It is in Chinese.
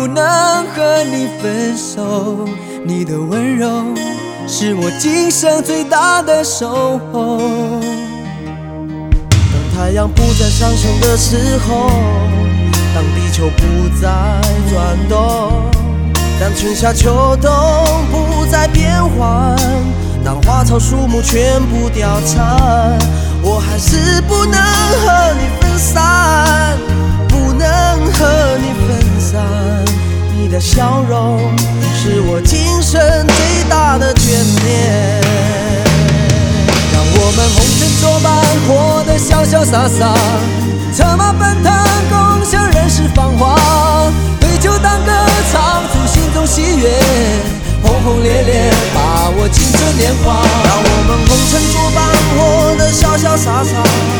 不能和你分手，你的温柔是我今生最大的守候。 当太阳不再上升的时候，当地球不再转动，当春夏秋冬不再变换，当花草树木全部凋残，我还是不能和你分散，不能和你分散。你的笑容是我今生最大的眷恋。让我们红尘作伴，活得潇潇洒洒，策马奔腾，共享人世繁华。对酒当歌，唱出心中喜悦，轰轰烈烈，把握青春年华。让我们红尘作伴，活得潇潇洒洒。